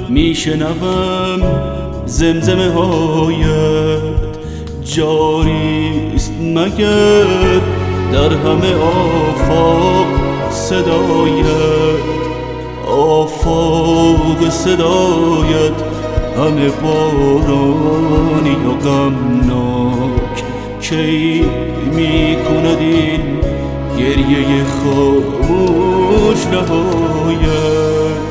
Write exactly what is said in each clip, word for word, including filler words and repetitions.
میشنوم زمزمه هایت جاریست مگر در همه آفاق صدایت، آفاق صدایت همه بارانی و غمناک. کی میکند این گریه خاموش نهایت؟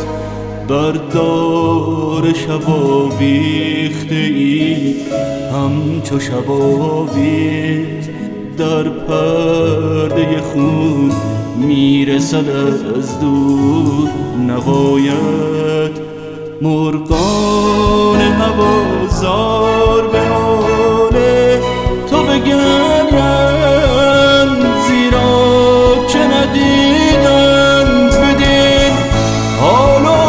بردار شب آویخته ای همچو شب آویخت، در پرده خون میرسد از دور نوایت. مرغان هوازار به حال تو بگریند، زیرا که ندیدند بدین حال و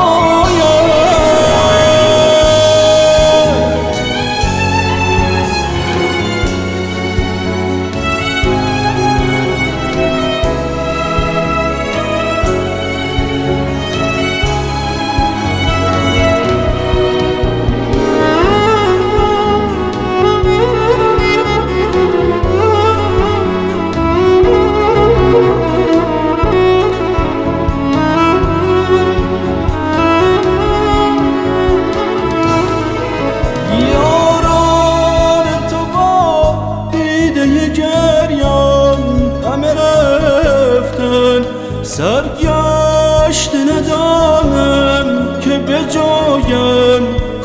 سرگشت ندانم که به جایم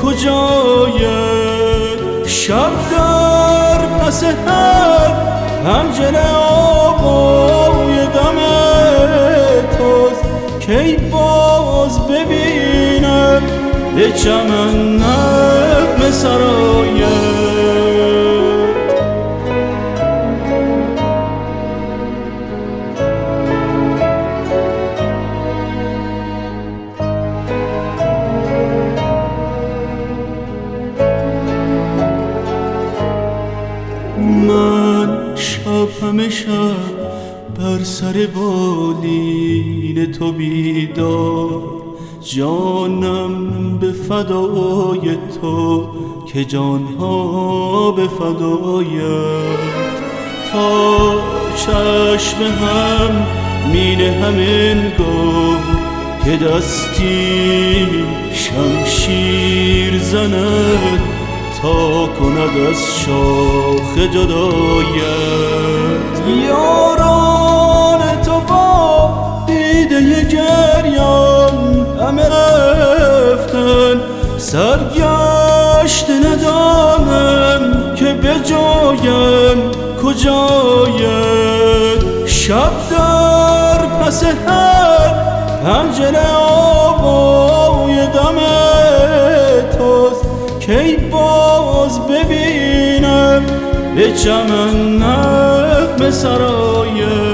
کجایم. شب در پس هر پنجره آوای غم توست، کی باز ببینم به چمن نغمه سرایت. من شب همه شب بر سر بالین تو بیدار، جانم به فدای تو که جانها به فدایت. تا چشم هم مینه همین گم که دستی شمشیر زند، تا کند از شاخ جدایت. یاران تو با دیده گریان همه رفتن، سرگشت ندانم که به جایم کجایم. شب در پس هر پنجره آوای غم توست، کی باز ببینم به چمن نغمه سرایت.